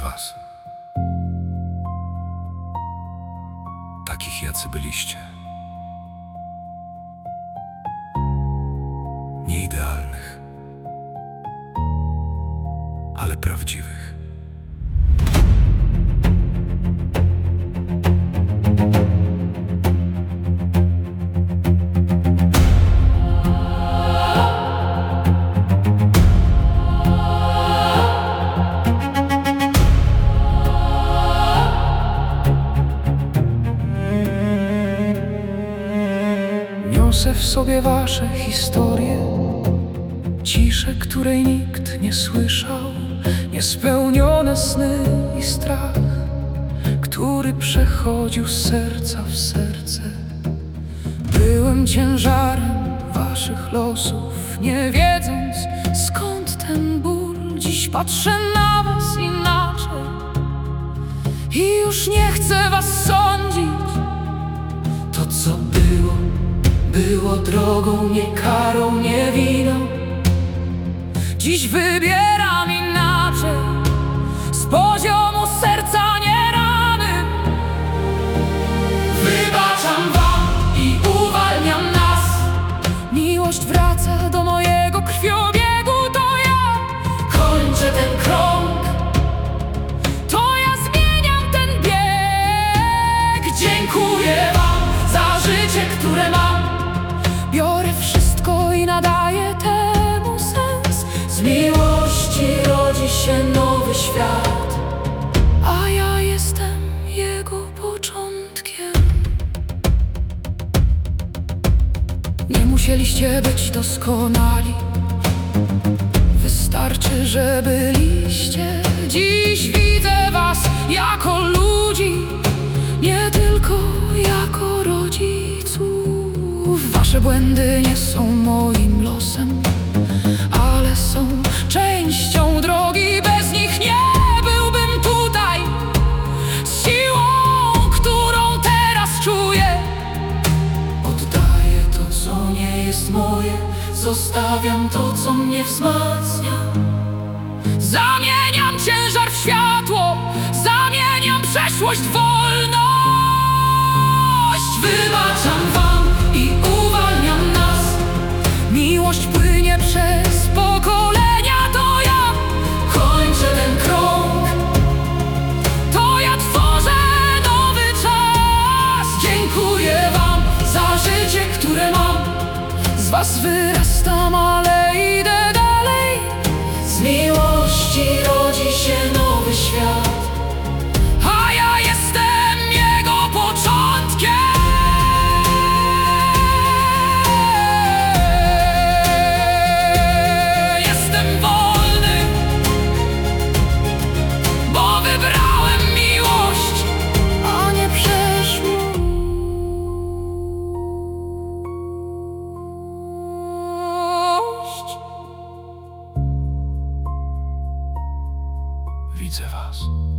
was, takich jacy byliście, nie idealnych, ale prawdziwych. Niosę w sobie wasze historie, ciszę, której nikt nie słyszał, niespełnione sny i strach, który przechodził z serca w serce. Byłem ciężarem waszych losów, nie wiedząc skąd ten ból. Dziś patrzę na was inaczej i już nie chcę was sądzić. To co było drogą, nie karą, nie winą. Dziś wybieram inaczej, z poziomu serca, nie rany. Wybaczam wam i uwalniam nas. Miłość wraca do mojego krwiobiegu, to ja kończę ten krąg, to ja zmieniam ten bieg. Dziękuję wam za życie, które mam. Biorę wszystko i nadaję temu sens. Z miłości rodzi się nowy świat, a ja jestem jego początkiem. Nie musieliście być doskonali, wystarczy, że byliście. Dziś widzę was jako ludzi, nie tylko jako rodziców. Wasze błędy nie są moim losem, ale są częścią drogi. Bez nich nie byłbym tutaj, z siłą, którą teraz czuję. Oddaję to, co nie jest moje, zostawiam to, co mnie wzmacnia. Zamieniam ciężar w światło, zamieniam przeszłość w wolność. Wybaczam wam i uwalniam nas. Miłość płynie przez pokolenia, to ja kończę ten krąg, to ja tworzę nowy czas. Dziękuję wam za życie, które mam. Z was wyrastam, ale idę dalej. Z miłości rodzi się nowy świat, a ja jestem jego początkiem. Jestem wolny, bo wybrałem miłość, a nie przeszłość. Widzę was.